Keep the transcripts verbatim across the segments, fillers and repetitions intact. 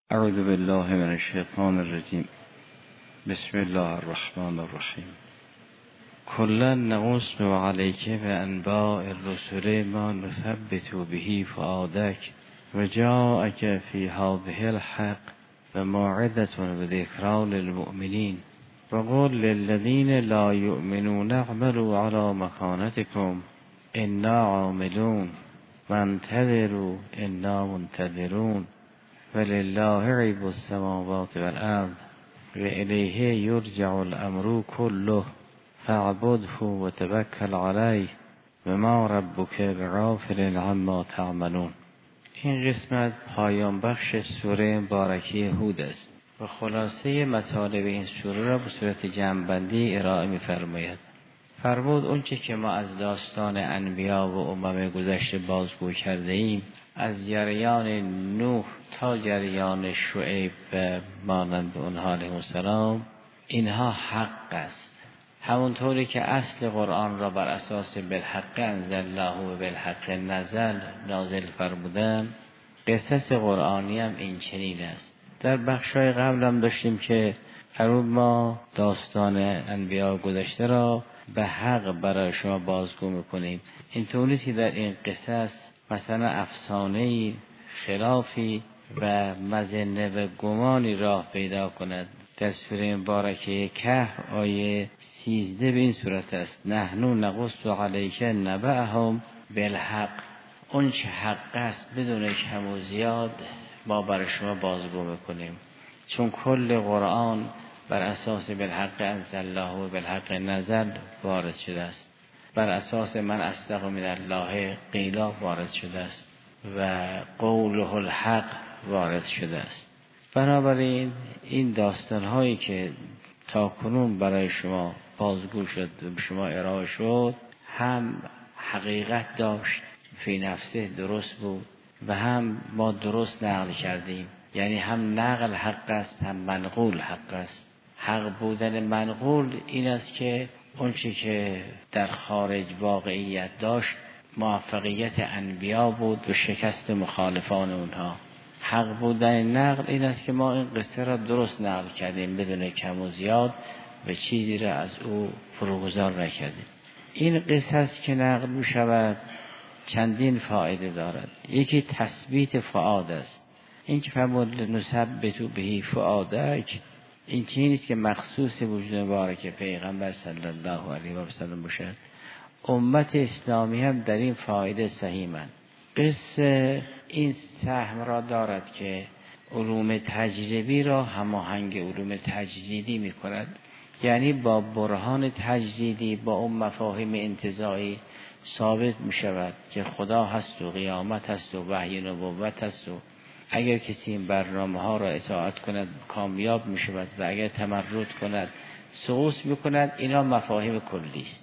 اعوذ بالله من الشیطان الرجیم. بسم الله الرحمن الرحیم. کلا نقص علیک بانباء الرسل ما نثبت به فؤادک و جاءک فی هذه الحق و موعظة و ذکری للمؤمنین و قل للذین لا یؤمنون اعملوا علی مکانتکم انا عاملون وانتظروا انا منتظرون ولله غیب السماوات والارض و الیه یرجع الامر كله فاعبده و توکل علیه و ما ربک بغافل عما تعملون. این قسمت پایان بخش سوره مبارکه هود است و خلاصه مطالب این سوره را به صورت جمع‌بندی ارائه می‌فرماید. فرمود اونچه که ما از داستان انبیا و امم گذشته بازگو کرده ایم، از جریان نوح تا جریان شعیب و مانند اونها علیهم السلام، اینها حق است. همونطوری که اصل قرآن را بر اساس بالحق انزل الله و بالحق نزل نازل فرمودن، قصص قرآنی هم این چنین است. در بخشای قبل هم داشتیم که فرمود ما داستان انبیا گذشته را به حق برای شما بازگو میکنیم. اینطوری که در این قصص مثلا افسانه‌ای، خلافی و مظنه و گمانی راه پیدا کند. در سوره مبارکه کهف آیه سیزده به این صورت است: نحن نقص علیک نبأهم بالحق. اون چه حق است بدون کم و زیاد ما برای شما بازگو میکنیم، چون کل قرآن بر اساس بالحق انزل الله و بالحق نزل وارد شده است، بر اساس من اصدق من الله قیلا وارد شده است و قوله الحق وارد شده است. بنابراین این داستان هایی که تا کنون برای شما بازگو شد و شما ارائه شد، هم حقیقت داشت، فی نفسه درست بود و هم ما درست نقل کردیم. یعنی هم نقل حق است، هم منقول حق است. حق بودن منقول این است که اون چی که در خارج واقعیت داشت موفقیت انبیا بود و شکست مخالفان اونها. حق بودن نقل این است که ما این قصه را درست نقل کردیم بدون کم و زیاد و چیزی را از او فروگذار نکردیم. این قصص که نقل می شود چندین فایده دارد. یکی تثبیت فؤاد است. این که فرمود نثبت به فؤادک، این چیزی است که مخصوص وجود مبارک پیغمبر صلی الله علیه و سلم باشد. امت اسلامی هم در این فایده سهیمند. قصه این سهم را دارد که علوم تجربی را هماهنگ علوم تجریدی می کند. یعنی با برهان تجریدی با اون مفاهیم انتزاعی ثابت می شود که خدا هست و قیامت هست و وحی نبوت هست و اگر کسی این برنامه ها را اطاعت کند کامیاب می شود و اگر تمرد کند سقوط می کند. اینا مفاهیم کلی است.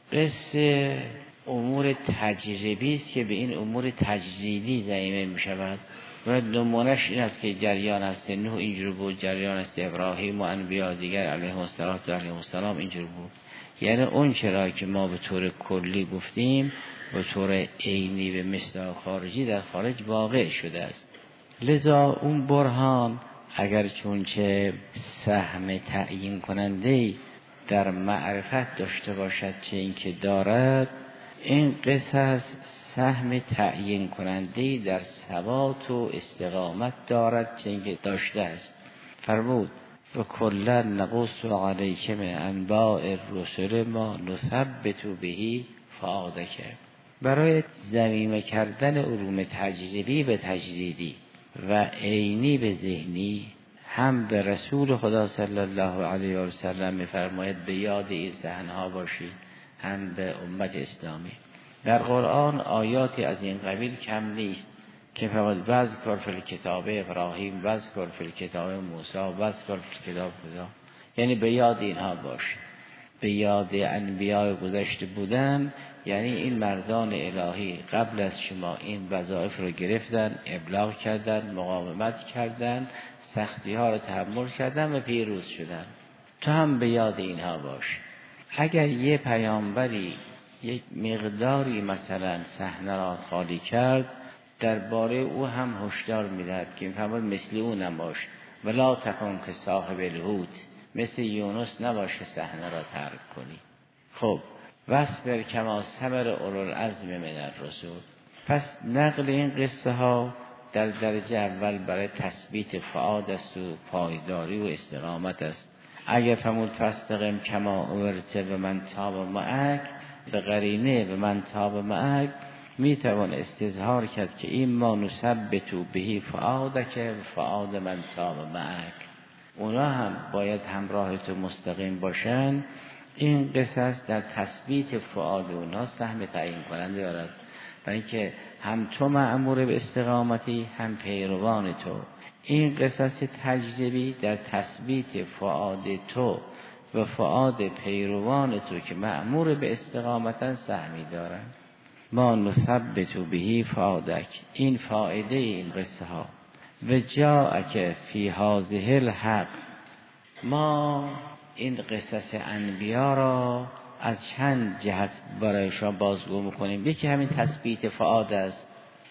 قصه امور تجربی است که به این امور تجریدی ضمیمه می شود و نمونش این است که جریان است نوح اینجور بود، جریان است ابراهیم و انبیا دیگر علیهم السلام اینجور بود. یعنی اون چرا که ما به طور کلی گفتیم به طور عینی به مثل خارجی در خارج واقع شده است. لذا اون برهان اگر چونچه سهم تعیین کننده در معرفت داشته باشد چه این که دارد، این قصص سهم تعیین کننده در ثبات و استقامت دارد چه این که داشته است. فرمود و کلا نقص علیک من انباء الرسل ما نثبت به فؤادک. برای ضمیمه کردن علوم تجربی به تجریدی و عینی به ذهنی، هم به رسول خدا صلی الله علیه و سلم می‌فرماید به یاد این صحنه‌ها باشید، هم به امت اسلامی. در قرآن آیاتی از این قبیل کم نیست که فقط وذکر فی الکتاب ابراهیم، وذکر فی الکتاب موسی، وذکر فی الکتاب خدا. یعنی به یاد اینها باشید، به یاد انبیاء گذشته بودن. یعنی این مردان الهی قبل از شما این وظایف رو گرفتن، ابلاغ کردن، مقاومت کردن، سختی ها رو تحمل کردن و پیروز شدن. تو هم به یاد اینها باش. اگر یه پیامبری یک مقداری مثلا صحنه را خالی کرد، درباره او هم هشدار میدهد که میفرماید مثل او نباش، ولا تکن که صاحب الحوت، مثل یونس نباش که صحنه را ترک کنی. خب واصبر کما صبر اولو العزم من الرسل. پس نقل این قصه ها در درجه اول برای تثبیت فؤاد است و پایداری و استقامت است. اگر فرمود فاستقم کما امرت و من تاب معک، به قرینه و من تاب معک میتوان استظهار کرد که این ما نثبت به فؤادک و فؤاد من تاب معک، اونا هم باید همراه تو مستقیم باشن. این قصص در تثبیت فؤاد اونا سهم تعیین کننده دارد، برای اینکه هم تو مأمور به استقامتی هم پیروان تو. این قصص تجربی در تثبیت فؤاد تو و فؤاد پیروان تو که مأمور به استقامتن سهمی دارند. ما نثبت به فؤادک، این فائده این قصه ها. و جاءک فی هذه الحق، ما این قصص انبیا را از چند جهت برای شما بازگو میکنیم. یکی همین تثبیت فؤاد است،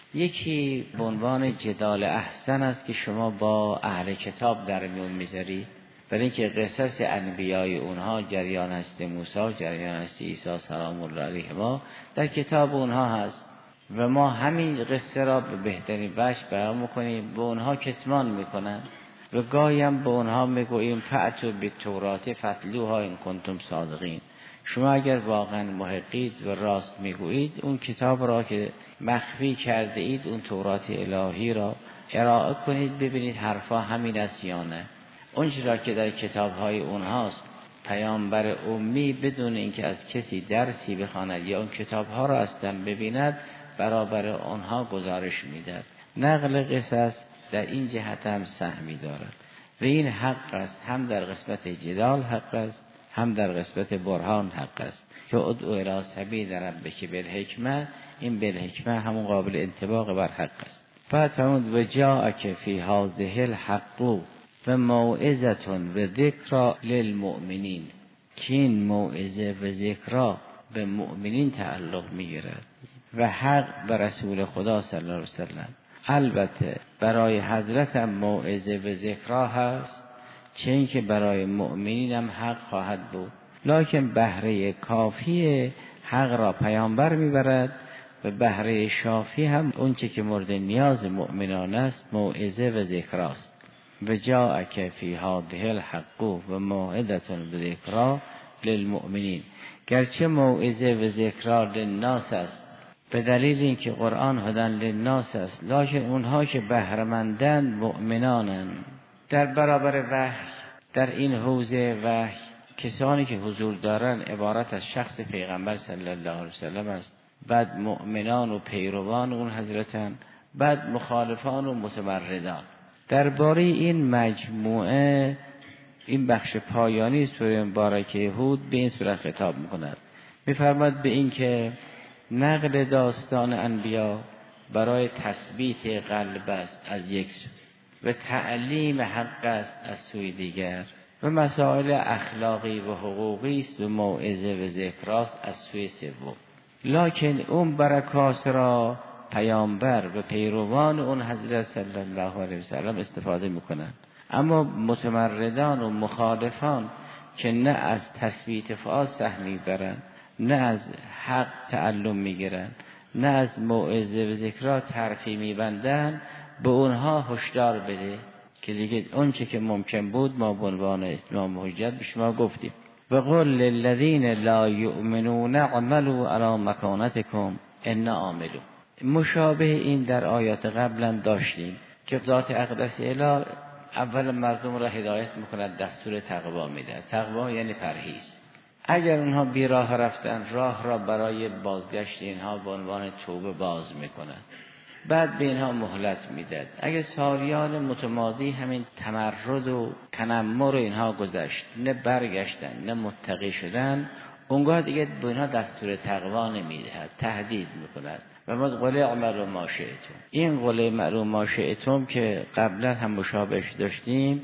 یکی به عنوان جدال احسن است که شما با اهل کتاب در میون میذاری، برای اینکه قصص انبیای اونها جریان هست موسی، جریان هست عیسی سلام الله علیه ما در کتاب اونها هست و ما همین قصه را به بهترین وجه بیان میکنیم، به اونها کتمان میکنن و گاهیم به اونها میگوییم فأتوا بالتوراة فاتلوها ان کنتم صادقین. شما اگر واقعا محقید و راست میگویید اون کتاب را که مخفی کرده اید، اون تورات الهی را ارائه کنید ببینید حرفا همین است یا نه. اون چیزا که در کتاب‌های اونهاست پیامبر امی بدون اینکه از کسی درسی بخواند یا اون کتاب‌ها را اصلا ببیند برابر اونها گزارش میداد. نقل قصص در این جهت هم سهمی دارد و این حق است، هم در قسمت جدال حق است، هم در قسمت برهان حق است که ادعو الی سبیل ربک بالحکمه. این بالحکمه همون قابل انطباق بر حق است. بعد فرمود و جاءک فی هذه الحق و موعظه و ذکر للمؤمنین، که این موعظه و ذکر به مؤمنین تعلق میگیرد و حق به رسول خدا صلی الله علیه وسلم. البته برای حضرت هم موعظه و ذکر هست، چه این که برای مؤمنین هم حق خواهد بود، لکن بهره کافی حق را پیامبر میبرد و بهره شافی هم اون چه که مورد نیاز مؤمنان است موعظه و ذکر است. و جاءک فی هذه الحق و موعظه و ذکر للمؤمنین، گرچه موعظه و ذکر للناس است به دلیل اینکه قرآن هدی للناس است، لکن اونها که بهره‌مندند مؤمنانند. در برابر وحی در این حوزه وحی کسانی که حضور دارن عبارت از شخص پیغمبر صلی الله علیه وسلم است، بعد مؤمنان و پیروان اون حضرتن، بعد مخالفان و متمردان. درباره این مجموعه این بخش پایانی سوره مبارکه هود به این صورت خطاب می‌کند، می‌فرماید به این که نقل داستان انبیا برای تثبیت قلب است از یک سو و تعلیم حق است از سوی دیگر و مسائل اخلاقی و حقوقی است و موعظه و ذکر است از سوی سوم. لکن اون برکات را پیامبر و پیروان اون حضرت صلی الله علیه وسلم استفاده میکنند، اما متمردان و مخالفان که نه از تثبیت فؤاد سهمی برند، نه از حق تعلم میگیرند، نه از موعظه و ذکر ترفی میبندند، به اونها هشدار بده که دیگه اون چه که ممکن بود ما به عنوان اتمام حجت به شما گفتیم. و قل للذین لا یؤمنون اعملوا علی مکانتکم انا عاملون. مشابه این در آیات قبلا داشتیم که ذات اقدس اله اول مردم را هدایت میکند، دستور تقوا میده. تقوا یعنی پرهیز. اگر اونها بی راه رفتن، راه را برای بازگشت اینها به عنوان توبه باز میکنند، بعد به اینها مهلت میداد. اگر سالیان متمادی همین تمرد و تنمر اینها گذشت، نه برگشتن نه متقی شدن، اونگاه دیگه به اینها دستور تقوا نمیدهد، تهدید میکند و ما قل اعملوا ما شئتم. این قل اعملوا ما شئتم که قبلا هم مشابهش داشتیم،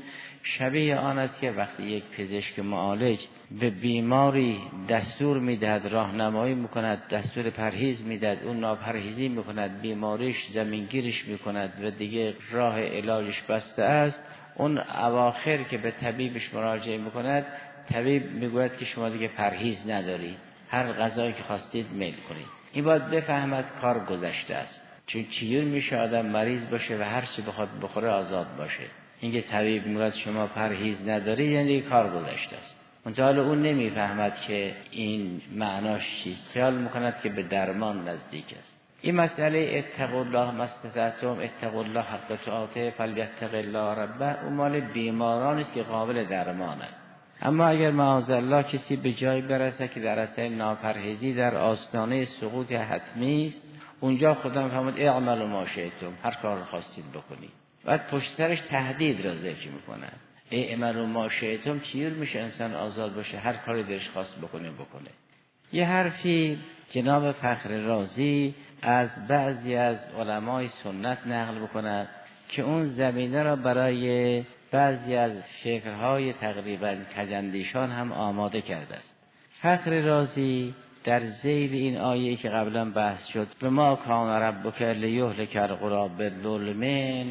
شبیه آن است که وقتی یک پزشک معالج به بیماری دستور میدهد، راهنمایی میکند، دستور پرهیز میدهد، اون ناپرهیزی میکند، بیماریش زمینگیرش میکند و دیگه راه علاجش بسته است، اون اواخر که به طبیبش مراجعه میکند، طبیب میگوید که شما دیگه پرهیز ندارید، هر غذایی که خواستید میل کنید. این باید بفهمد کار گذشته است، چون چیور میشه آدم مریض باشه و هر چی بخواد بخوره آزاد باشه. اینکه طبیب میگوید شما پرهیز ندارید یعنی کار گذشته است. منتها اون نمیفهمد که این معناش چیست، خیال میکند که به درمان نزدیک است. این مسئله اتقوا الله ما استطعتم، اتقوا الله حق تقاته فلیتق الله ربه، اون مال بیماران است که قابل درمانند. اما اگر معاذالله کسی به جای برسه که در اثر ناپرهیزی در آستانه سقوط حتمی است، اونجا خدا میفرماید اعملوا ما شئتم، هر کار خواستید بکنید. بعد پشت سرش تهدید را ذکر میکنه، اعملوا ما شئتم چیر میشه انسان آزاد باشه، هر کاری دلش خواست بکنه بکنه. یه حرفی جناب فخر رازی از بعضی از علمای سنت نقل بکنه که اون زمینه را برای بعضی از فکرهای تقریبا کجندیشان هم آماده کرده است. فخر رازی در ذیل این آیه که قبلا بحث شد و ما کان ربک لیهلک القری بالظلم،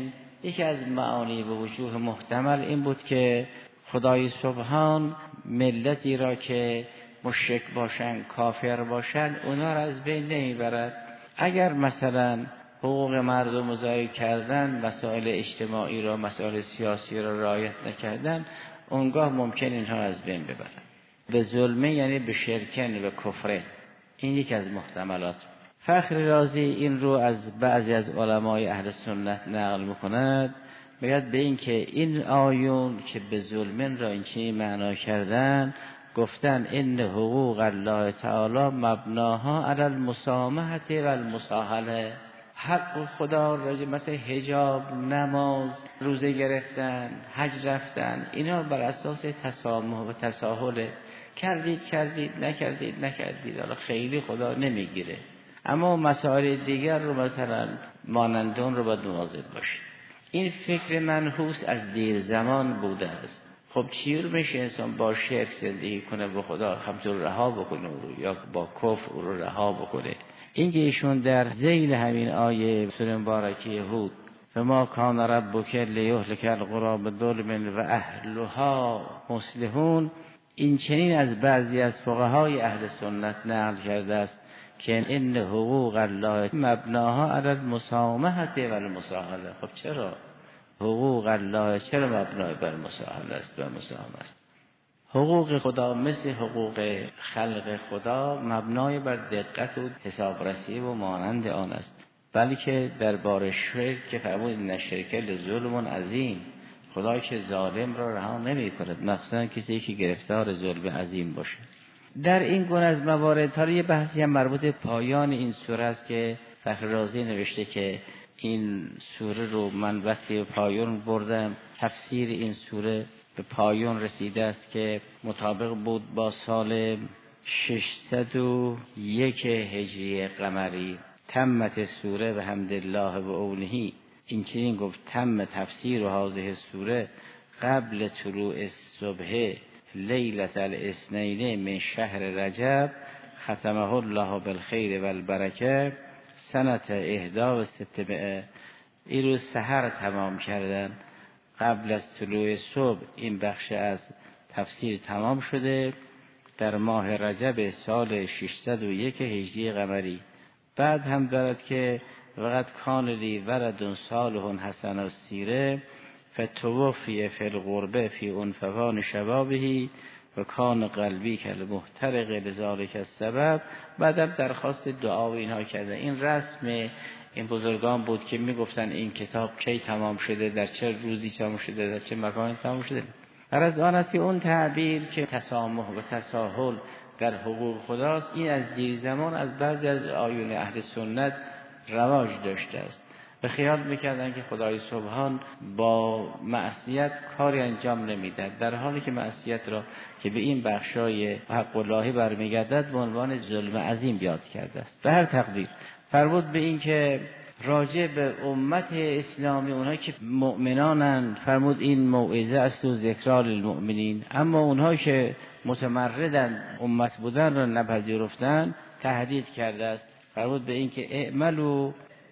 یکی از معانی به وجوه محتمل این بود که خدای سبحان ملتی را که مشرک باشن، کافر باشن، اونا را از بین نمیبرد. اگر مثلا حقوق مردم ضایع کردن، مسائل اجتماعی را، مسائل سیاسی را رعایت نکردن، اونگاه ممکن اینها را از بین ببرن. به ظلمه یعنی به شرکن و کفره. این یک از محتملات. فخر رازی این رو از بعضی از علمای اهل سنت نقل میکند، میگه به این که این آیون که به ظلمن را این چنین معنا کردن، گفتن ان حقوق الله تعالی مبناها علی المسامحه و المساهله. حق خدا راجع مثل حجاب، نماز، روزه گرفتن، حج رفتن، اینا بر اساس تسامح و تساهل، کردید کردید نکردید نکردید، حالا خیلی خدا نمیگیره. اما مسائل دیگر رو مثلا مانندون رو باید مواظب باشید. این فکر منحوس از دیر زمان بوده است. خب چیر میشه انسان با شرک زندگی کنه و خدا همطور رها بکنه رو، یا با کفر او رو رها بکنه؟ اینکه ایشون در ذیل همین آیه سوره مبارکه هود و ما کان ربک لیهلک القری بالظلم و اهلها مصلحون، این چنین از بعضی از فقهای اهل سنت نقل کرده است که ان حقوق الله مبناها علی المسامحه و المساهله. خب چرا حقوق الله چرا مبنای بر مساهله است و مسامحه است؟ حقوق خدا مثل حقوق خلق خدا مبنای بر دقت و حسابرسی و مانند آن است، بلکه درباره شرک که فرمود ان شرک لظلم عظیم، خدا که ظالم را رها نمی کند، مخصوصا کسی که گرفتار ظلم عظیم باشه. در این گونه از موارد تا یه بحثی هم مربوط پایان این سوره است که فخر رازی نوشته که این سوره رو من وقتی پایان بردم، تفسیر این سوره به پایان رسیده است که مطابق بود با سال ششصد و یک هجری قمری. تمت سوره و حمدالله و اولهی، این چنین گفت تم تفسیر و هذه سوره قبل طلوع الصبح لیلة الاثنین من شهر رجب ختمه الله بالخیر و البرکه سنت اهدا و ستمائه. این روز سحر تمام کردن، قبل از طلوع صبح این بخش از تفسیر تمام شده در ماه رجب سال ششصد و یک هجری قمری. بعد هم دارد که وقت کان لی ولد صالح حسن السیره فتوفی فی الغربه فی عنفوان شبابه و کان قلبی کالمحترق لذالک السبب. بعدم درخواست دعا و اینها کرده. این رسم این بزرگان بود که میگفتن این کتاب کی تمام شده، در چه روزی تمام شده، در چه مکانی تمام شده. غرض آن است که اون تعبیر که تسامح و تساهل در حقوق خداست، این از دیر زمان از بعضی از آیون اهل سنت رواج داشته است و خیال میکردن که خدای سبحان با معصیت کاری انجام نمیدهد، در حالی که معصیت را که به این بخشای حق الهی برمیگردد به عنوان ظلم عظیم یاد کرده است. به هر تقدیر فرمود به این که راجع به امت اسلامی، اونها که مؤمنانن فرمود این موعظه است و ذکرا للمؤمنین، اما اونها که متمردن امت بودن را نپذیرفتن تهدید کرده است. فرمود به این که اعملوا،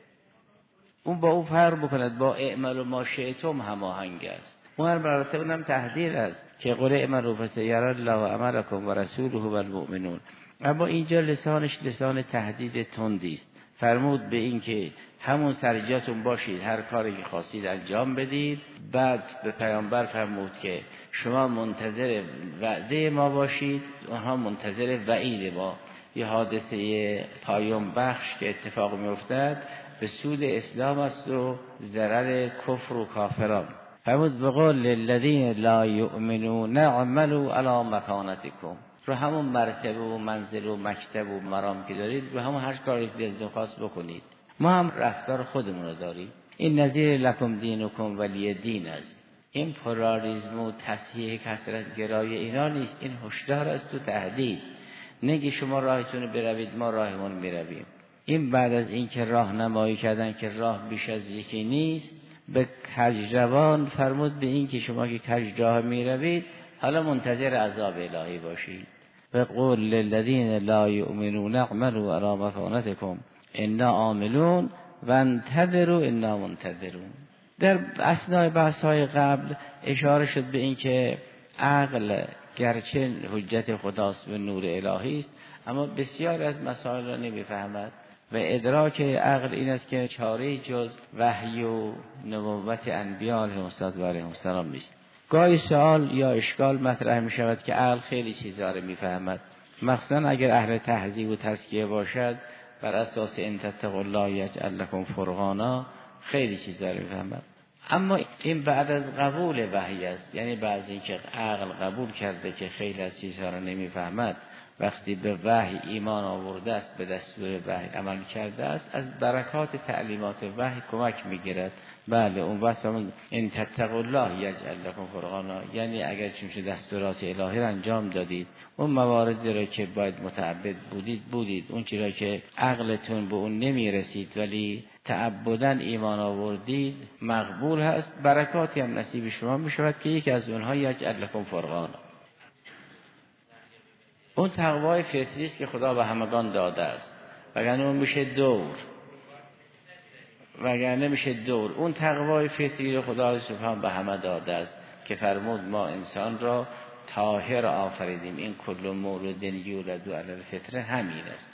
اون با او فرق بکند، با اعملوا ما شئتم هماهنگ است. اون البته اونم تهدید است که قل اعملوا فسیری الله عملکم و رسوله و المؤمنون، اما اینجا لسانش لسان تهدید تندی است. فرمود به این که همون سرجاتون باشید، هر کاری که خواستید انجام بدید. بعد به پیامبر فرمود که شما منتظر وعده ما باشید، اونها منتظر وعید ما. یه حادثه پایان بخش که اتفاق می افتد به سود اسلام است و ضرر کفر و کافران. فرمود بقول للذین لا یؤمنون اعملوا علی مکانتکم، رو همون مرتبه و منزل و مکتب و مرام که دارید، رو همون هر کاری که دلتون خواست بکنید. ما هم رفتار خودمون رو داریم. این نظیر لکم دینکم ولی دین است. این پلاریسم و تصحیح کثرت گرایی اینا نیست، این هشدار است و تهدید. نگی شما راهتون رو بروید، ما راهمون میرویم. این بعد از این که راهنمایی کردن که راه بیش از یکی نیست، به کجروان فرمود به این که شما که کجراه میروید حالا منتظر عذاب الهی باشید. و قول للذین لا یؤمنون اعملوا علی مکانتکم انا عاملون و انتظروا انا منتظرون. در اثنای بحث‌های قبل اشاره شد به این که عقل گرچه حجت خداست و نور الهی است، اما بسیار از مسائل را نمیفهمد و ادراک عقل این است که چاره جز وحی و نبوت انبیاء علیهم السلام نیست. گاهی سوال یا اشکال مطرح می شود که عقل خیلی چیزا رو میفهمد، مخصوصا اگر اهل تهذیب و تزکیه باشد، بر اساس ان تتقوا الله یجعل لکم فرقانا خیلی چیزا رو میفهمد. اما این بعد از قبول وحی است، یعنی بعد از اینکه عقل قبول کرده که خیلی از چیزها رو نمیفهمد، وقتی به وحی ایمان آورده است، به دستور وحی عمل کرده است، از برکات تعلیمات وحی کمک میگیرد. بله اون وقت همون ان تتقوا الله یجعل لکم فرقانا، یعنی اگر چون دستورات الهی را انجام دادید، اون مواردی را که باید متعبد بودید بودید، اون چیزی که عقلتون به اون نمیرسید ولی تعبداً ایمان آوردید، مقبول هست، برکاتی هم نصیب شما میشود که یکی از اونها یجعل لکم فرقانا. اون تقوای فطری است که خدا به همگان داده است، وگرنه اون میشه دور، وگرنه میشه دور. اون تقوای فطری رو خدا سبحانه به همه داده است که فرمود ما انسان را طاهر آفریدیم، این کل مولود یولد علی الفطره همین است.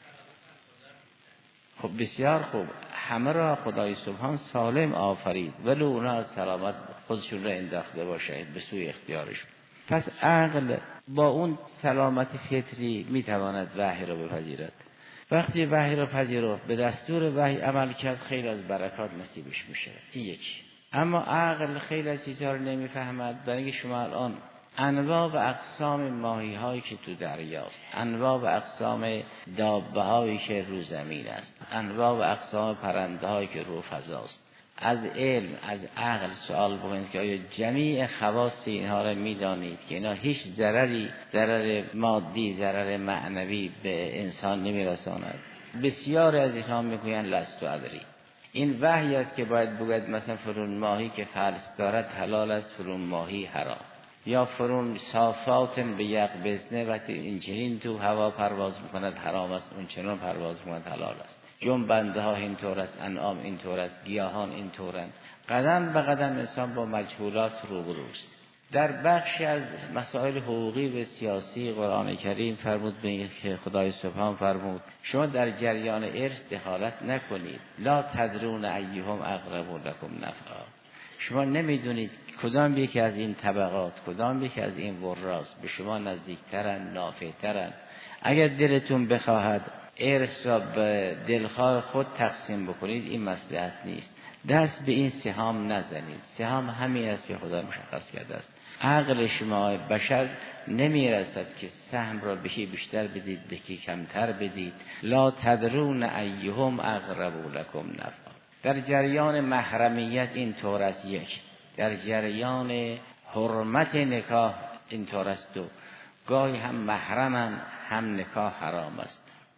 خب بسیار خوب، همه را خدای سبحان سالم آفرید، ولی اونا از سلامت خودشون را انداخته باشه به سوی اختیارشون. پس عقل با اون سلامت فطری میتواند وحی را بپذیرد. وقتی وحی را پذیرفت، به دستور وحی عمل کرد، خیلی از برکات نصیبش میشه. این یکی. اما عقل خیلی از چیزها رو نمیفهمد. برای اینکه شما الان انواع و اقسام ماهی هایی که تو دریاست، انواع و اقسام دابه هایی که رو زمین است، انواع و اقسام پرنده هایی که رو فضاست، از علم از عقل سوال بکنید که آیا جمیع خواص اینها را میدانید که اینا هیچ ضرری، ضرر مادی، ضرر معنوی به انسان نمیرساند؟ بسیار از اینها میگویند لست ادری. این وحی است که باید بگوید مثلا فرون ماهی که فلس دارد حلال است، فرون ماهی حرام، یا فرون صافات به یک بزنه وقتی اینچنین تو هوا پرواز میکند حرام است، اون چنان پرواز میکند حلال است. جنبنده ها اینطور است، انعام اینطور است، گیاهان اینطورند. قدم به قدم انسان با مجهولات روبروست. در بخش از مسائل حقوقی و سیاسی قرآن کریم فرمود به این که خدای سبحان فرمود شما در جریان ارث دخالت نکنید. لا تدرون ایهم اقرب لکم نفعا. شما نمیدونید کدام یکی از این طبقات، کدام یکی از این وراث به شما نزدیکترن، نافعترن. اگر دلتون بخواهد ارث را به دلخواه خود تقسیم بکنید، این مصلحت نیست. دست به این سهام نزنید. سهام همین است که خدا مشخص کرده است. عقل شما بشر نمیرسد که سهم را بهی بیشتر بدید، بهی کمتر بدید. لا تدرون ایهم اقرب لکم نفعا. در جریان محرمیت این طور است یک، در جریان حرمت نکاح این طور است دو. گاهی هم محرمن هم نکاح حرام است،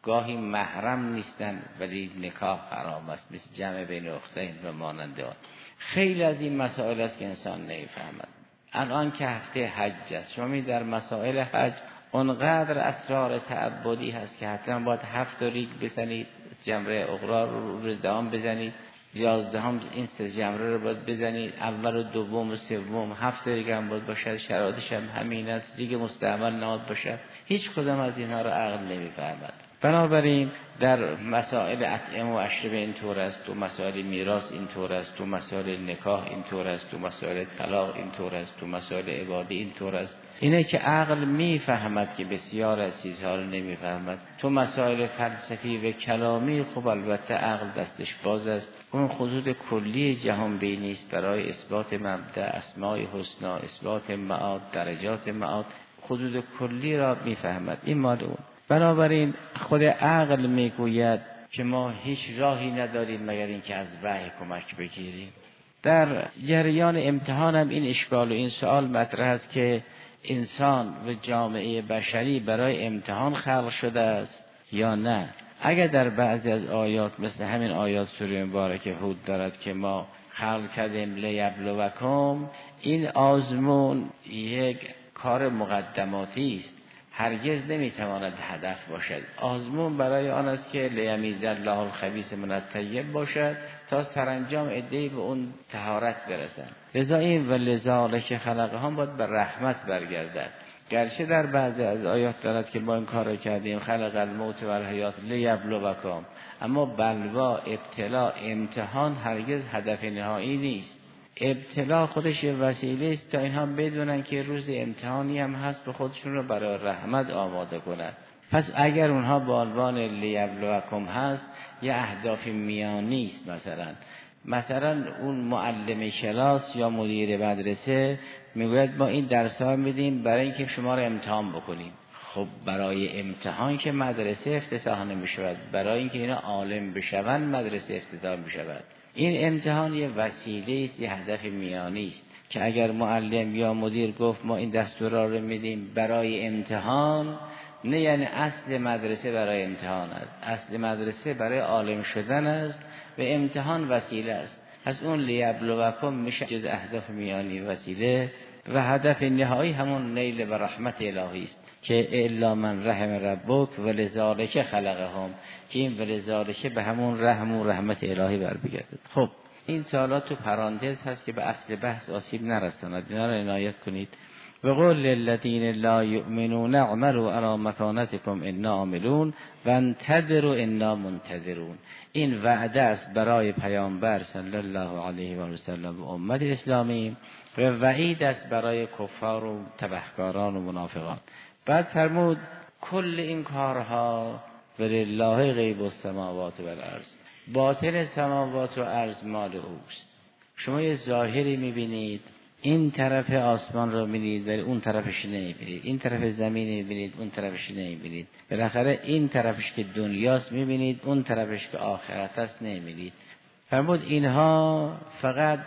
گاهی محرم نیستن ولی نکاح حرام است، مثل جمع بین اختین و مانند آن. خیلی از این مسائل است که انسان نمیفهمد. الان که هفته حج است، شما می در مسائل حج اونقدر اسرار تعبدی هست که حتما باید هفت ریگ بزنید، جمره اغرا رو رزدام بزنید، یازدهم این سه جمره رو باید بزنید، اول و دوم و سوم، هفت ریگ هم باید باشد، شرایطش هم همین است، ریگ مستعمل نهاد باشد. هیچ کدام از اینها رو عقل نمیفهمد. بنابراین در مسائل اطعمه و اشربه اینطور است، تو مسائل میراث اینطور است، تو مسائل نکاح اینطور است، تو مسائل طلاق اینطور است، تو مسائل عبادی اینطور است. اینه که عقل میفهمد که بسیار از چیزها رو نمیفهمد. تو مسائل فلسفی و کلامی خب البته عقل دستش باز است، اون خطوط کلی جهان بینی است برای اثبات مبدأ اسماء حسنا، اثبات معاد، درجات معاد، خطوط کلی را میفهمد. این مال اون. بنابراین خود عقل میگوید که ما هیچ راهی نداریم مگر اینکه از وحی کمک بگیریم. در جریان امتحان هم این اشکال و این سوال مطرح است که انسان و جامعه بشری برای امتحان خلق شده است یا نه. اگر در بعضی از آیات مثل همین آیات سوره مبارکه هود دارد که ما خلق کردیم لیبلوکم، این آزمون یک کار مقدماتی است، هرگز نمیتواند هدف باشد. آزمون برای آن است که لیمیز الله الخبیث من الطیب باشد تا سرانجام عده‌ای به اون طهارت برسند. لذا این و لذالک خلقهم باید به رحمت برگردد. گرچه در بعضی از آیات دارد که ما این کار را کردیم خلق الموت و الحیات لیبلوکم، اما بلوا، ابتلا، امتحان هرگز هدف نهایی نیست. ابتلا خودش یه وسیله است تا اینها بدونن که روز امتحانی هم هست، به خودشون رو برای رحمت آماده کنن. پس اگر اونها به عنوان لیبلوکم هست، یه اهداف میانی است. مثلا مثلا اون معلم کلاس یا مدیر مدرسه میگوید ما این درس ها میدیم برای اینکه شما رو امتحان بکنیم. خب برای امتحان که مدرسه افتتاح نمیشود، برای اینکه اینا عالم بشون مدرسه افتتاح میشود. این امتحان یه وسیله است، یه هدف میانی است که اگر معلم یا مدیر گفت ما این دستورا رو میدیم برای امتحان، نه یعنی اصل مدرسه برای امتحان است. اصل مدرسه برای عالم شدن است و امتحان وسیله است. پس اون لیبلوکم میشه جز اهداف میانی وسیله و هدف نهایی همون نیل و رحمت الهی است که الا من رحم ربک و لذالک خلقهم، که این و لذالک به همون رحم و رحمت الهی بر بگردد. خب این سوالات تو پرانتز هست که به اصل بحث آسیب نرساند، اینا رو عنایت کنید. و قل للذین لا یؤمنون اعملوا علی مکانتکم انا عاملون و انتظروا انا منتظرون. این وعده است برای پیامبر صلی الله علیه و سلم و امت اسلامی و وعید است برای کفار و تبهکاران و منافقان. بعد فرمود کل این کارها ولله غیب السماوات و الارض، باطن سماوات و ارض مال اوست. شما یه ظاهری میبینید، این طرف آسمان رو میبینید ولی اون طرفش نمیبینید، این طرف زمین میبینید اون طرفش نمیبینید، بالاخره این طرفش که دنیاست میبینید، اون طرفش که آخرت است نمیبینید. فرمود اینها فقط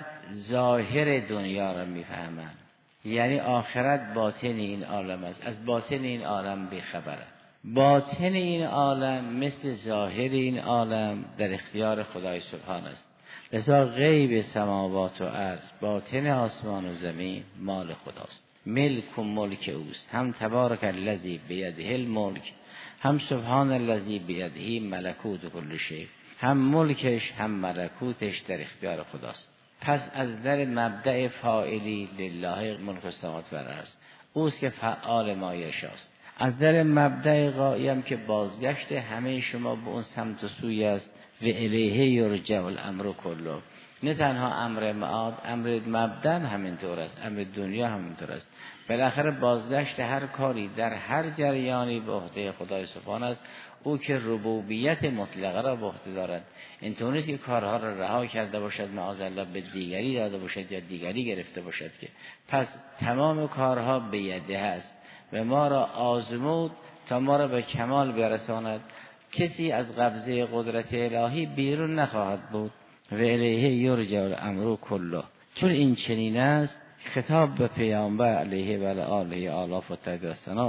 ظاهر دنیا رو میفهمند، یعنی آخرت باطن این عالم است، از باطن این عالم بیخبره. باطن این عالم مثل ظاهر این عالم در اختیار خدای سبحان است. لذا غیب سماوات و ارض، باطن آسمان و زمین مال خداست، ملک و ملک اوست. هم تبارک الذی بیده الملک، هم سبحان الذی بیده ملکوت کل شیء، هم ملکش هم ملکوتش در اختیار خداست. پس از در مبدأ فاعلی لله ملک السماوات و الارض، اوست که فعال ما یشاست. از در مبدأ قائم که بازگشت همه شما به اون سمت و سوی است و الیه یرجع الامر کله. نه تنها امر معاد، امر مبدأ همینطور است، امر دنیا همینطور است. بالاخره بازگشت هر کاری در هر جریانی به عهده خدای سبحان است، او که ربوبیت مطلقه را به عهده دارد. اینطور نیست که کارها را رها کرده باشد معاذالله به دیگری داده باشد یا دیگری گرفته باشد که. پس تمام کارها به یده است و ما را آزمود تا ما را به کمال برساند. کسی از قبضه قدرت الهی بیرون نخواهد بود و الیه یرجع الامر کله. چون این چنین است، خطاب به پیامبر علیه و آله آلاف و تقدسنا است،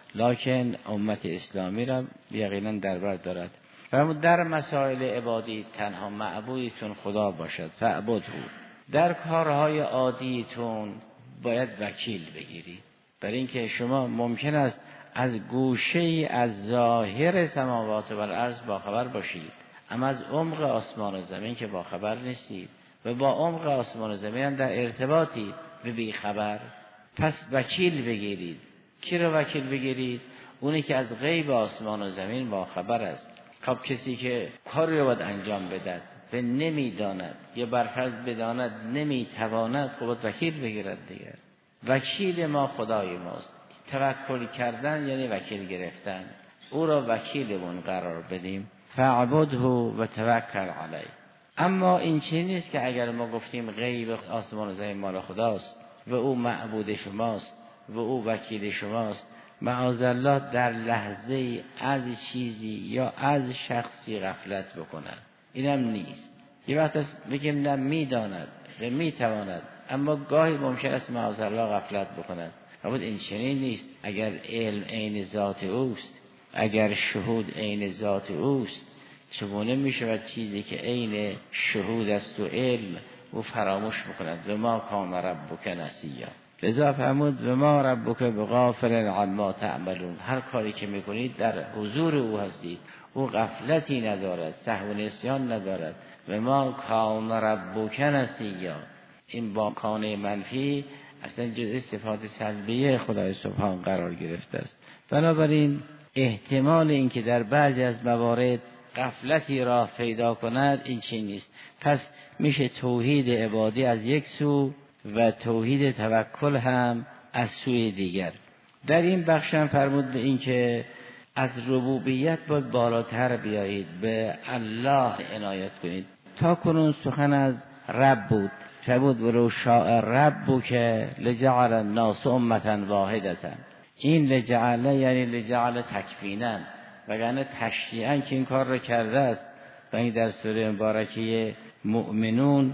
لکن امت اسلامی را یقینا در بر دارد. فرمود در مسائل عبادی تنها معبودتون خدا باشد، فاعبدهو. در کارهای عادیتون باید وکیل بگیرید، برای اینکه شما ممکن است از گوشه از ظاهر سماوات و الارض باخبر باشید، اما از عمق آسمان و زمین که باخبر نیستید و با عمق آسمان و زمین هم در ارتباطی به بی خبر. پس وکیل بگیرید. کی رو وکیل بگیرید؟ اونی که از غیب آسمان و زمین باخبر است. خب کسی که کاری رو باید انجام بدهد و نمیداند یا برفرض بداند نمیتواند، خب باید وکیل بگیرد دیگر. وکیل ما خدای ماست. توکل کردن یعنی وکیل گرفتن، او را وکیلمون قرار بدیم. فاعبده و توکل علیه. اما این چیز نیست که اگر ما گفتیم غیب آسمان و زمین مال خداست و او معبود شماست و او وکیل شماست، معاذالله در لحظه از چیزی یا از شخصی غفلت بکند. اینم نیست. یه وقت است بگیم نه میداند و میتواند، اما گاهی ممکن است معاذالله غفلت بکند. اما این چنین نیست. اگر علم عین ذات اوست، اگر شهود عین ذات اوست، چگونه میشود چیزی که عین شهود است و علم و فراموش بکند؟ و ما کان ربک نسیا. لذا فرمود و ما ربک بغافل عما تعملون. هر کاری که میکنید در حضور او هستید، او غفلتی ندارد، سهو و نسیان ندارد. و ما کان ربک نسیا. این با کان منفی اصلا جزء صفات سلبیه خدای سبحان قرار گرفته است. بنابراین احتمال این که در بعضی از موارد غفلتی را پیدا کند این چی نیست. پس میشه توحید عبادی از یک سو و توحید توکل هم از سوی دیگر. در این بخش هم فرمود به این که از ربوبیت باید بالاتر بیایید، به الله عنایت کنید. تا کنون سخن از رب بود. فرمود ولو شاء ربک لجعل الناس امة واحدة. این لجعل یعنی لجعل تکفینا، وگرنه تشریعاً که این کار را کرده است. و این در سوره مبارکه مؤمنون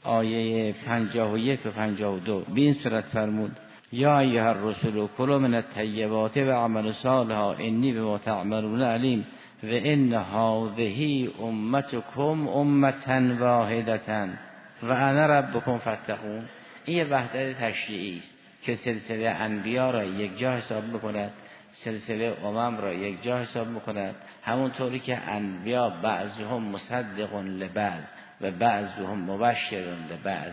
آیه پنجاه و یک و پنجاه و دو به این صورت فرمود یا ایها الرسول کلوا من الطیبات و اعملوا صالحا انی بما تعملون علیم و ان هذه امتکم امة واحدة و انا ربکم فاتقون. این وحدت تشریعی است که سلسله انبیا را یک جا حساب میکند، سلسله امم را یک جا حساب میکند. همونطوری که انبیا بعضهم مصدق لبعض و بعضهم مبشر لبعض.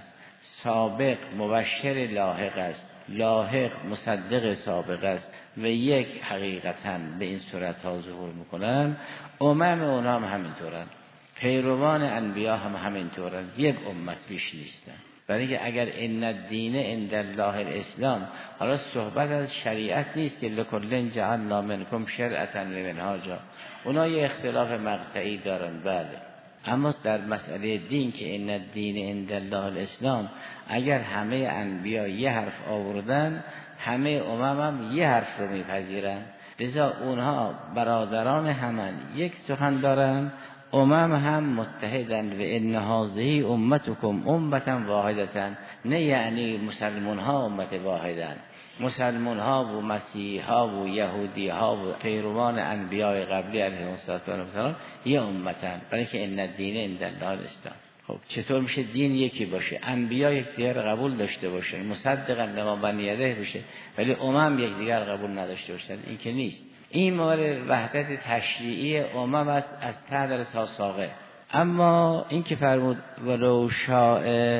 سابق مبشر لاحق است، لاحق مصدق سابق است و یک حقیقتاً به این صورت ها ظهور میکنن. امم اونها هم همینطورن، پیروان انبیا هم همینطورن، یک امت بیش نیستن. برای اینکه اگر ان الدین عند الله الاسلام، حالا صحبت از شریعت نیست که لکل جعلنا منکم شرعة و منهاجا، اونا یه اختلاف مقطعی دارن بله، اما در مسئله دین که ان الدین عند الله الاسلام، اگر همه انبیا یه حرف آوردن، همه امم هم یه حرف رو میپذیرن. لذا اونها برادران همن، یک سخن دارن. امم هم متحدن و ان هذه امتکم امة واحدة، نه یعنی مسلمون ها امت واحدن. مسلمون ها و مسیح ها و یهودی ها و پیروان انبیاء قبلی علیهم السلام یه امتن، برای که ان الدین عند الله الاسلام. خب چطور میشه دین یکی باشه، انبیا یکدیگر قبول داشته باشن، مصدقاً لما بین یدیه بشه، ولی امم یکدیگر قبول نداشته باشن؟ این که نیست. این مورد وحدت تشریعی امم است از ته تا ساقه. اما این که فرمود ولو شاء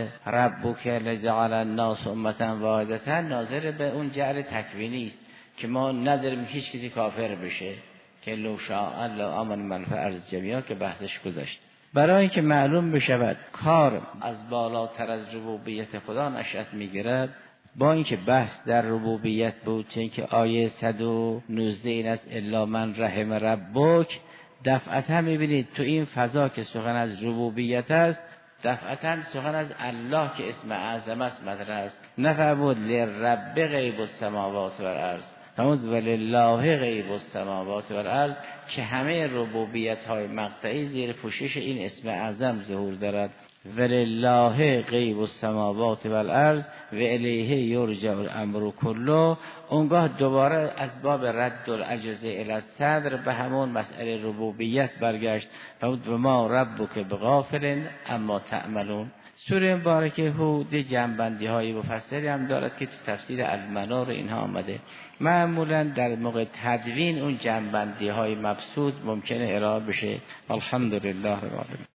ربک لجعل الناس امة واحدة، ناظر به اون جعل تکوینی است که ما نداریم هیچ کسی کافر بشه، که لو شاء الله آمن من فی الارض جمیعا که بحثش گذشت. برای اینکه معلوم بشود کار از بالاتر از ربوبیت خدا نشأت میگیرد، با اینکه بحث در ربوبیت بود، چون که آیه صد و نوزده این است الا من رحم ربک، دفعتا میبینید تو این فضا که سخن از ربوبیت است، دفعتا سخن از الله که اسم اعظم است مطرح است. نفرمود لرب غیب السماوات و الارض، فرمود ولله غیب السماوات و الارض، که همه ربوبیت های مقطعی زیر پوشش این اسم اعظم ظهور دارد. ولله غیب السماوات و الارض و الیه یرجع الامر کله. اونگاه دوباره از باب رد العجز الی الصدر به همون مسئله ربوبیت برگشت و ما ربک بغافل اما تعملون. سوره مبارکه هود جنبندی های مفصلی هم دارد که تو تفسیر المنار اینها آمده. معمولا در موقع تدوین اون جنبندی های مبسوط ممکنه ارائه بشه. الحمدلله رب العالمین.